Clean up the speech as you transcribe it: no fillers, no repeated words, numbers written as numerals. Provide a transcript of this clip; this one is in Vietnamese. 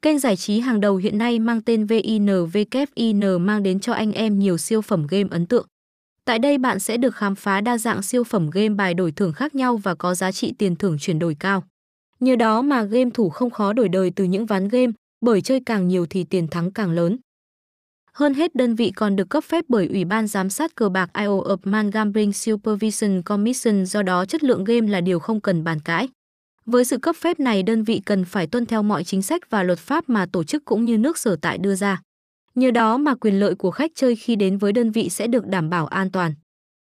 Kênh giải trí hàng đầu hiện nay mang tên VINVKIN mang đến cho anh em nhiều siêu phẩm game ấn tượng. Tại đây bạn sẽ được khám phá đa dạng siêu phẩm game bài đổi thưởng khác nhau và có giá trị tiền thưởng chuyển đổi cao. Nhờ đó mà game thủ không khó đổi đời từ những ván game, bởi chơi càng nhiều thì tiền thắng càng lớn. Hơn hết, đơn vị còn được cấp phép bởi Ủy ban Giám sát cờ bạc Isle of Man Gambling Supervision Commission, do đó chất lượng game là điều không cần bàn cãi. Với sự cấp phép này, đơn vị cần phải tuân theo mọi chính sách và luật pháp mà tổ chức cũng như nước sở tại đưa ra. Nhờ đó mà quyền lợi của khách chơi khi đến với đơn vị sẽ được đảm bảo an toàn.